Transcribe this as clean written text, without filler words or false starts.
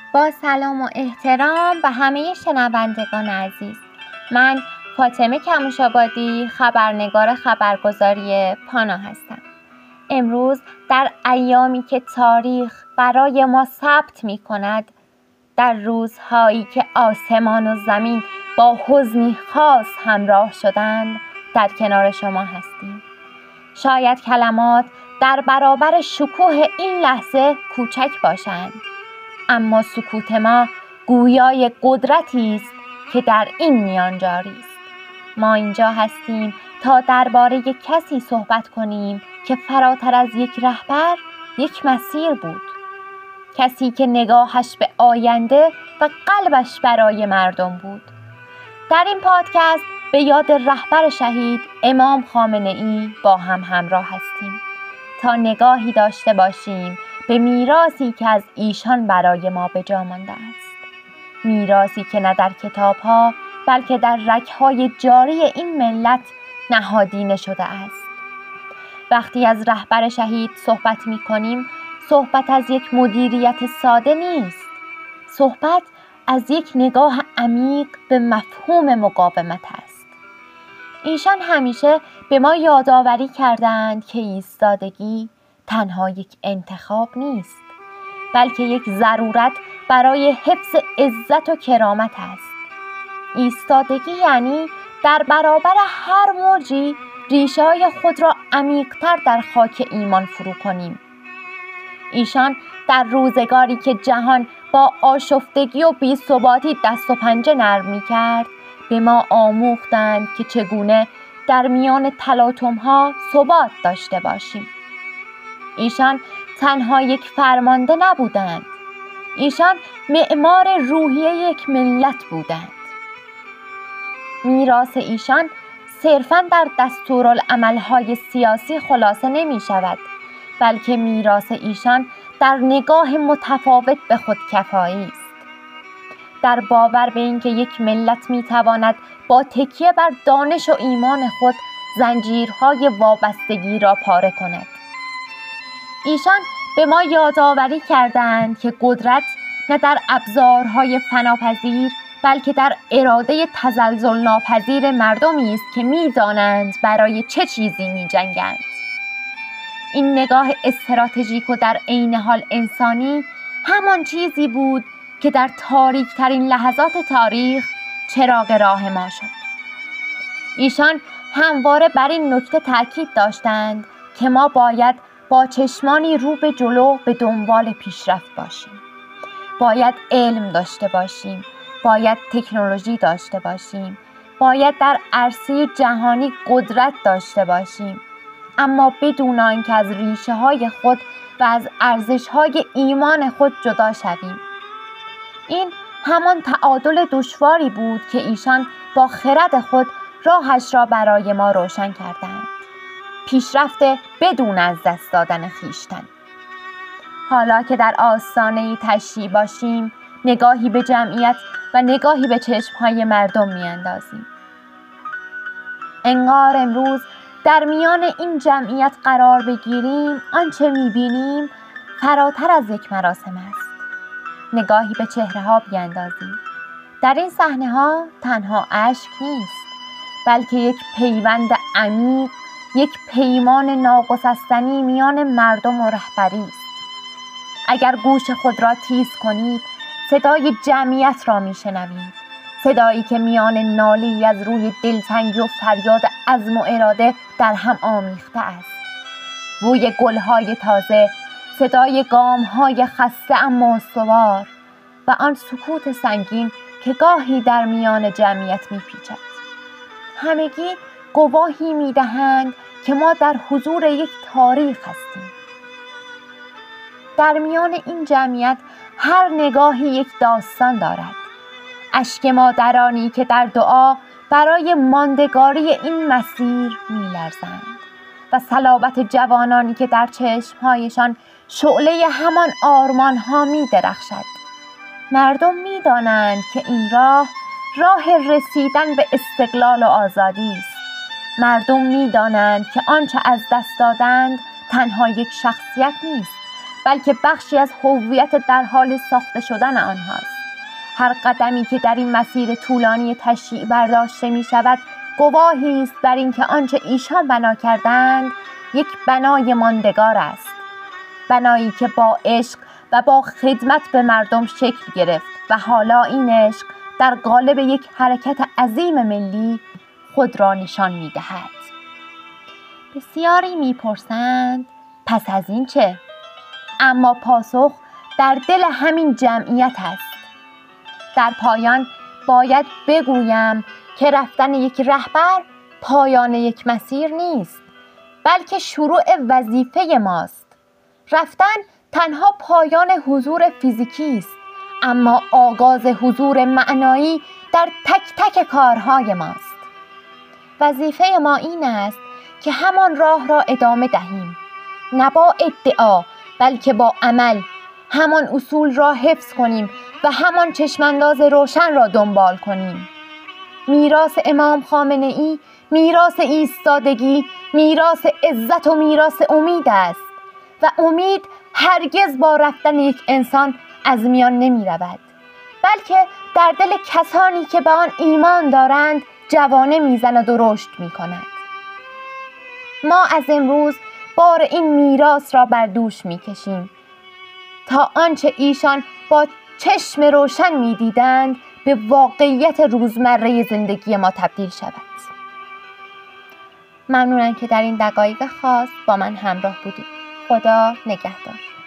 با سلام و احترام به همه شنوندگان عزیز، من فاطمه کموش‌آبادی، خبرنگار خبرگزاری پانا هستم. امروز در ایامی که تاریخ برای ما ثبت می کند، در روزهایی که آسمان و زمین با حزنی خاص همراه شدند، در کنار شما هستیم. شاید کلمات در برابر شکوه این لحظه کوچک باشند، اما سکوت ما گویای قدرتی است که در این میان جاری است. ما اینجا هستیم تا درباره کسی صحبت کنیم که فراتر از یک رهبر، یک مسیر بود. کسی که نگاهش به آینده و قلبش برای مردم بود. در این پادکست به یاد رهبر شهید امام خامنه‌ای با هم همراه هستیم تا نگاهی داشته باشیم به میراثی که از ایشان برای ما به جا مانده است. میراثی که نه در کتاب‌ها بلکه در رگ‌های جاری این ملت نهادینه شده است. وقتی از رهبر شهید صحبت می‌کنیم، صحبت از یک مدیریت ساده نیست. صحبت از یک نگاه عمیق به مفهوم مقاومت است. ایشان همیشه به ما یادآوری کردند که ایستادگی تنها یک انتخاب نیست، بلکه یک ضرورت برای حفظ عزت و کرامت است. ایستادگی یعنی در برابر هر موجی ریشه‌های خود را عمیق‌تر در خاک ایمان فرو کنیم. ایشان در روزگاری که جهان با آشفتگی و بی‌ثباتی دست و پنجه نرم می‌کرد، به ما آموختند که چگونه در میان تلاطم‌ها ثبات داشته باشیم. ایشان تنها یک فرمانده نبودند. ایشان معمار روحیه یک ملت بودند. میراث ایشان صرفاً در دستورالعمل‌های سیاسی خلاصه نمی‌شود، بلکه میراث ایشان در نگاه متفاوت به خودکفایی است. در باور به اینکه یک ملت می‌تواند با تکیه بر دانش و ایمان خود زنجیرهای وابستگی را پاره کند. ایشان به ما یادآوری کردند که قدرت نه در ابزارهای فناپذیر بلکه در اراده تزلزل ناپذیر مردمی است که می‌دانند برای چه چیزی می‌جنگند. این نگاه استراتژیک و در عین حال انسانی همان چیزی بود که در تاریک‌ترین لحظات تاریخ چراغ راه ما شد. ایشان همواره بر این نکته تاکید داشتند که ما باید با چشمانی رو به جلو به دنبال پیشرفت باشیم. باید علم داشته باشیم، باید تکنولوژی داشته باشیم، باید در عرصه جهانی قدرت داشته باشیم، اما بدون آنکه از ریشه‌های خود و از ارزش‌های ایمان خود جدا شویم. این همان تعادل دشواری بود که ایشان با خرد خود راهش را برای ما روشن کردند. پیشرفت بدون از دست دادن خویشتن. حالا که در آستانه‌ای تشییع باشیم، نگاهی به جمعیت و نگاهی به چشم‌های مردم می‌اندازیم. انگار امروز در میان این جمعیت قرار بگیریم، آنچه می‌بینیم فراتر از یک مراسم است. نگاهی به چهره‌ها بیاندازیم. در این صحنه‌ها تنها اشک نیست، بلکه یک پیوند عمیق، یک پیمان ناگسستنی میان مردم و رهبری است. اگر گوش خود را تیز کنید، صدای جمعیت را میشنوید. صدایی که میان ناله‌ای از روی دلتنگی و فریاد عزم و اراده در هم آمیخته است. بوی گل‌های تازه، صدای گام‌های خسته اما استوار و آن سکوت سنگین که گاهی در میان جمعیت میپیچد. همگی گواهی میدهند که ما در حضور یک تاریخ هستیم. در میان این جمعیت هر نگاهی یک داستان دارد. اشک مادرانی که در دعا برای ماندگاری این مسیر می‌لرزند و صلابت جوانانی که در چشم‌هایشان شعله همان آرمان‌ها می‌درخشد. مردم می‌دانند که این راه رسیدن به استقلال و آزادی است. مردم می‌دانند که آنچه از دست دادند تنها یک شخصیت نیست، بلکه بخشی از هویت در حال ساخته شدن آنهاست. هر قدمی که در این مسیر طولانی تشییع برداشته می شود گواهی است بر اینکه آنچه ایشان بنا کردند یک بنای ماندگار است، بنایی که با عشق و با خدمت به مردم شکل گرفت و حالا این عشق در قالب یک حرکت عظیم ملی خود را نشان می دهد. بسیاری می پرسند پس از این چه؟ اما پاسخ در دل همین جمعیت است. در پایان باید بگویم که رفتن یک رهبر پایان یک مسیر نیست، بلکه شروع وظیفه ماست. رفتن تنها پایان حضور فیزیکی است، اما آغاز حضور معنایی در تک تک کارهای ماست. وظیفه ما این است که همان راه را ادامه دهیم، نه با ادعا بلکه با عمل، همان اصول را حفظ کنیم و همان چشمانداز روشن را دنبال کنیم. میراث امام خامنه ای میراث ایستادگی، میراث عزت و میراث امید است و امید هرگز با رفتن یک انسان از میان نمی رود، بلکه در دل کسانی که به آن ایمان دارند جوانه میزند و رشد می کند. ما از امروز بار این میراث را بر دوش می کشیم تا آنچه ایشان با چشم روشن می دیدند به واقعیت روزمره زندگی ما تبدیل شود. ممنونم که در این دقایق خاص با من همراه بودید. خدا نگهدار.